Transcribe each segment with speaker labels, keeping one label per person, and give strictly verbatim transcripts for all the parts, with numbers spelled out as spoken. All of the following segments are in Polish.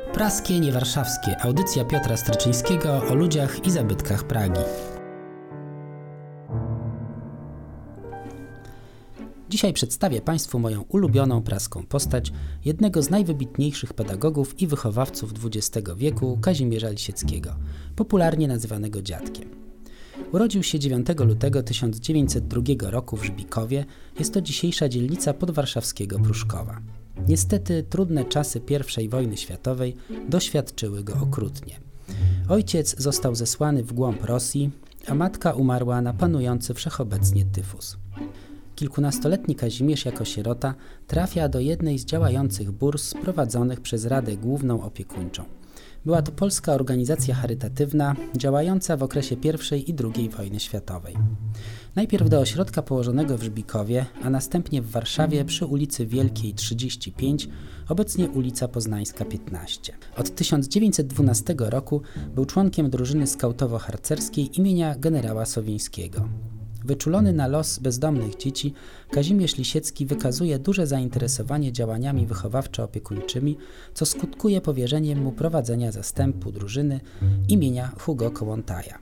Speaker 1: Praskie Niewarszawskie. Audycja Piotra Stryczyńskiego o ludziach i zabytkach Pragi. Dzisiaj przedstawię Państwu moją ulubioną praską postać, jednego z najwybitniejszych pedagogów i wychowawców dwudziestego wieku, Kazimierza Lisieckiego, popularnie nazywanego Dziadkiem. Urodził się dziewiątego lutego tysiąc dziewięćset drugiego roku w Żbikowie, jest to dzisiejsza dzielnica podwarszawskiego Pruszkowa. Niestety trudne czasy pierwszej wojny światowej doświadczyły go okrutnie. Ojciec został zesłany w głąb Rosji, a matka umarła na panujący wszechobecnie tyfus. Kilkunastoletni Kazimierz jako sierota trafia do jednej z działających burs prowadzonych przez Radę Główną Opiekuńczą. Była to polska organizacja charytatywna działająca w okresie pierwszej i drugiej wojny światowej. Najpierw do ośrodka położonego w Żbikowie, a następnie w Warszawie przy ulicy Wielkiej trzydzieści pięć, obecnie ulica Poznańska piętnaście. Od tysiąc dziewięćset dwunastego roku był członkiem drużyny skautowo-harcerskiej imienia generała Sowińskiego. Wyczulony na los bezdomnych dzieci, Kazimierz Lisiecki wykazuje duże zainteresowanie działaniami wychowawczo-opiekuńczymi, co skutkuje powierzeniem mu prowadzenia zastępu drużyny imienia Hugo Kołłątaja.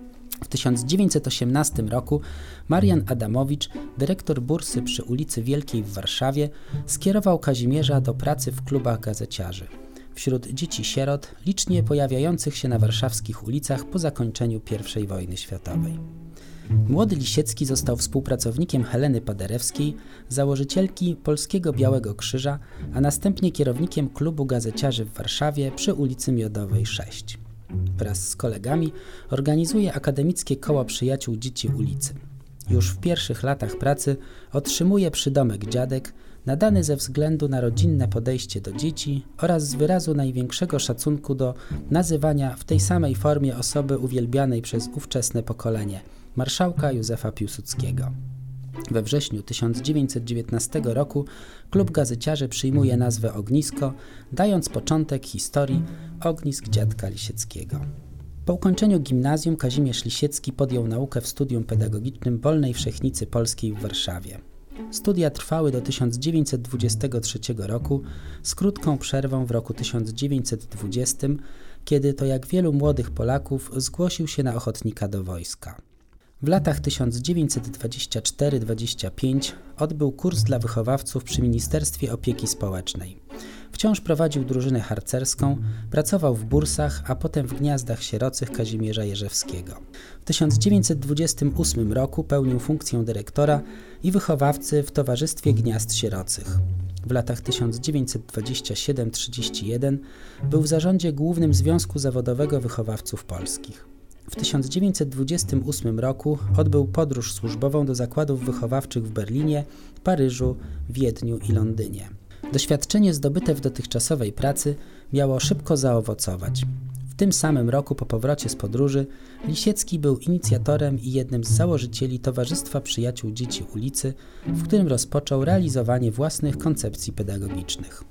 Speaker 1: W tysiąc dziewięćset osiemnastym roku Marian Adamowicz, dyrektor bursy przy ulicy Wielkiej w Warszawie, skierował Kazimierza do pracy w klubach gazeciarzy. Wśród dzieci-sierot licznie pojawiających się na warszawskich ulicach po zakończeniu pierwszej wojny światowej. Młody Lisiecki został współpracownikiem Heleny Paderewskiej, założycielki Polskiego Białego Krzyża, a następnie kierownikiem klubu gazeciarzy w Warszawie przy ulicy Miodowej sześć. Wraz z kolegami organizuje akademickie koło przyjaciół dzieci ulicy. Już w pierwszych latach pracy otrzymuje przydomek Dziadek, nadany ze względu na rodzinne podejście do dzieci oraz z wyrazu największego szacunku do nazywania w tej samej formie osoby uwielbianej przez ówczesne pokolenie, marszałka Józefa Piłsudskiego. We wrześniu tysiąc dziewięćset dziewiętnastego roku klub gazeciarzy przyjmuje nazwę Ognisko, dając początek historii ognisk dziadka Lisieckiego. Po ukończeniu gimnazjum Kazimierz Lisiecki podjął naukę w studium pedagogicznym Wolnej Wszechnicy Polskiej w Warszawie. Studia trwały do tysiąc dziewięćset dwudziestego trzeciego roku z krótką przerwą w roku tysiąc dziewięćset dwudziestym, kiedy to jak wielu młodych Polaków zgłosił się na ochotnika do wojska. W latach tysiąc dziewięćset dwudziestym czwartym do dwudziestego piątego odbył kurs dla wychowawców przy Ministerstwie Opieki Społecznej. Wciąż prowadził drużynę harcerską, pracował w bursach, a potem w gniazdach sierocych Kazimierza Jerzewskiego. W tysiąc dziewięćset dwudziestym ósmym roku pełnił funkcję dyrektora i wychowawcy w Towarzystwie Gniazd Sierocych. W latach tysiąc dziewięćset dwudziestym siódmym do trzydziestego pierwszego był w zarządzie Głównym Związku Zawodowego Wychowawców Polskich. W tysiąc dziewięćset dwudziestym ósmym roku odbył podróż służbową do zakładów wychowawczych w Berlinie, Paryżu, Wiedniu i Londynie. Doświadczenie zdobyte w dotychczasowej pracy miało szybko zaowocować. W tym samym roku po powrocie z podróży Lisiecki był inicjatorem i jednym z założycieli Towarzystwa Przyjaciół Dzieci Ulicy, w którym rozpoczął realizowanie własnych koncepcji pedagogicznych.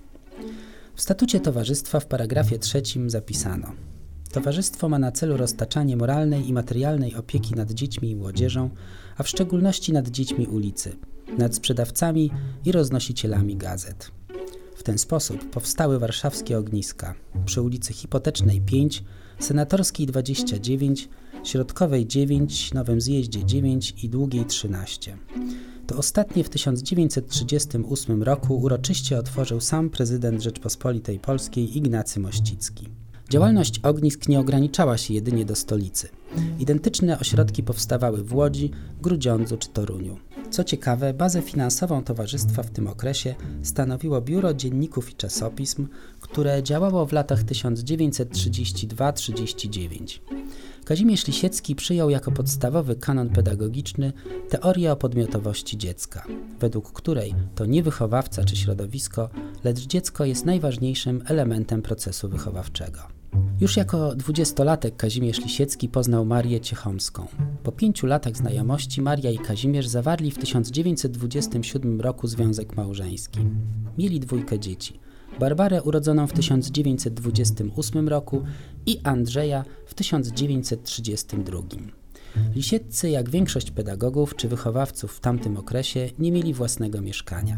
Speaker 1: W statucie towarzystwa w paragrafie trzecim zapisano: Towarzystwo ma na celu roztaczanie moralnej i materialnej opieki nad dziećmi i młodzieżą, a w szczególności nad dziećmi ulicy, nad sprzedawcami i roznosicielami gazet. W ten sposób powstały warszawskie ogniska przy ulicy Hipotecznej pięć, Senatorskiej dwadzieścia dziewięć, Środkowej dziewięć, Nowym Zjeździe dziewięć i Długiej trzynaście. To ostatnie w tysiąc dziewięćset trzydziestym ósmym roku uroczyście otworzył sam prezydent Rzeczpospolitej Polskiej Ignacy Mościcki. Działalność ognisk nie ograniczała się jedynie do stolicy. Identyczne ośrodki powstawały w Łodzi, Grudziądzu czy Toruniu. Co ciekawe, bazę finansową towarzystwa w tym okresie stanowiło Biuro Dzienników i Czasopism, które działało w latach tysiąc dziewięćset trzydziestym drugim do trzydziestego dziewiątego. Kazimierz Lisiecki przyjął jako podstawowy kanon pedagogiczny teorię o podmiotowości dziecka, według której to nie wychowawca czy środowisko, lecz dziecko jest najważniejszym elementem procesu wychowawczego. Już jako dwudziestolatek Kazimierz Lisiecki poznał Marię Ciechomską. Po pięciu latach znajomości Maria i Kazimierz zawarli w tysiąc dziewięćset dwudziestym siódmym roku związek małżeński. Mieli dwójkę dzieci: Barbarę urodzoną w tysiąc dziewięćset dwudziestym ósmym roku i Andrzeja w tysiąc dziewięćset trzydziestym drugim. Lisieccy, jak większość pedagogów czy wychowawców w tamtym okresie, nie mieli własnego mieszkania.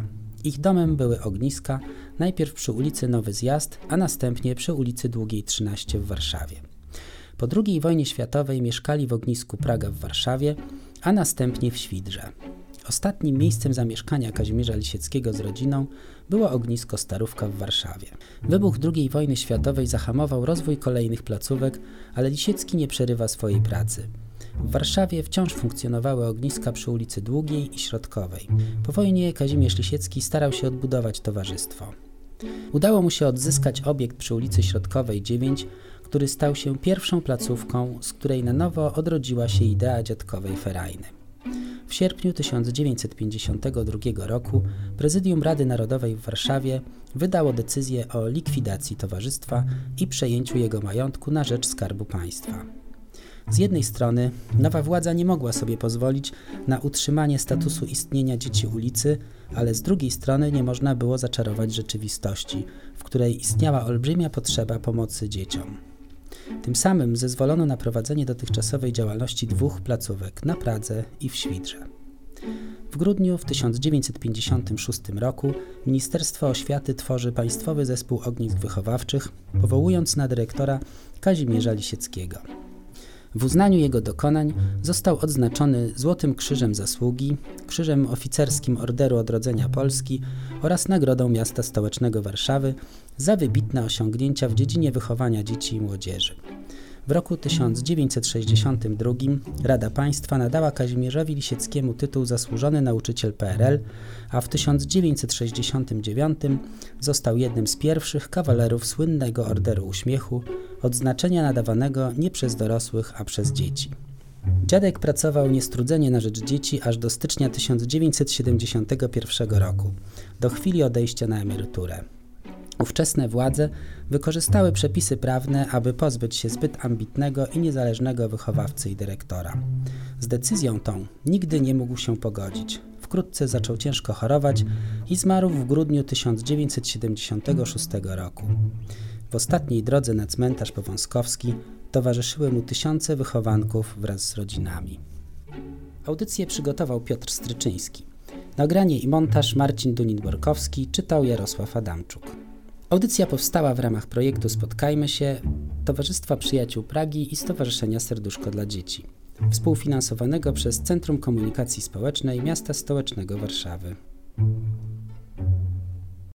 Speaker 1: Ich domem były ogniska, najpierw przy ulicy Nowy Zjazd, a następnie przy ulicy Długiej trzynaście w Warszawie. Po drugiej wojnie światowej mieszkali w ognisku Praga w Warszawie, a następnie w Świdrze. Ostatnim miejscem zamieszkania Kazimierza Lisieckiego z rodziną było ognisko Starówka w Warszawie. Wybuch drugiej wojny światowej zahamował rozwój kolejnych placówek, ale Lisiecki nie przerywa swojej pracy. W Warszawie wciąż funkcjonowały ogniska przy ulicy Długiej i Środkowej. Po wojnie Kazimierz Lisiecki starał się odbudować towarzystwo. Udało mu się odzyskać obiekt przy ulicy Środkowej dziewięć, który stał się pierwszą placówką, z której na nowo odrodziła się idea dziadkowej ferajny. W sierpniu tysiąc dziewięćset pięćdziesiątego drugiego roku Prezydium Rady Narodowej w Warszawie wydało decyzję o likwidacji towarzystwa i przejęciu jego majątku na rzecz Skarbu Państwa. Z jednej strony nowa władza nie mogła sobie pozwolić na utrzymanie statusu istnienia dzieci ulicy, ale z drugiej strony nie można było zaczarować rzeczywistości, w której istniała olbrzymia potrzeba pomocy dzieciom. Tym samym zezwolono na prowadzenie dotychczasowej działalności dwóch placówek na Pradze i w Świdrze. W grudniu w tysiąc dziewięćset pięćdziesiątym szóstym roku Ministerstwo Oświaty tworzy Państwowy Zespół Ognisk Wychowawczych, powołując na dyrektora Kazimierza Lisieckiego. W uznaniu jego dokonań został odznaczony Złotym Krzyżem Zasługi, Krzyżem Oficerskim Orderu Odrodzenia Polski oraz Nagrodą Miasta Stołecznego Warszawy za wybitne osiągnięcia w dziedzinie wychowania dzieci i młodzieży. W roku tysiąc dziewięćset sześćdziesiątym drugim Rada Państwa nadała Kazimierzowi Lisieckiemu tytuł Zasłużony Nauczyciel P R L, a w tysiąc dziewięćset sześćdziesiątym dziewiątym został jednym z pierwszych kawalerów słynnego Orderu Uśmiechu, odznaczenia nadawanego nie przez dorosłych, a przez dzieci. Dziadek pracował niestrudzenie na rzecz dzieci aż do stycznia tysiąc dziewięćset siedemdziesiątego pierwszego roku, do chwili odejścia na emeryturę. Ówczesne władze wykorzystały przepisy prawne, aby pozbyć się zbyt ambitnego i niezależnego wychowawcy i dyrektora. Z decyzją tą nigdy nie mógł się pogodzić. Wkrótce zaczął ciężko chorować i zmarł w grudniu tysiąc dziewięćset siedemdziesiątego szóstego roku. W ostatniej drodze na cmentarz Powązkowski towarzyszyły mu tysiące wychowanków wraz z rodzinami. Audycję przygotował Piotr Stryczyński. Nagranie i montaż Marcin Dunin-Borkowski, czytał Jarosław Adamczuk. Audycja powstała w ramach projektu Spotkajmy się Towarzystwa Przyjaciół Pragi i Stowarzyszenia Serduszko dla Dzieci, współfinansowanego przez Centrum Komunikacji Społecznej Miasta Stołecznego Warszawy.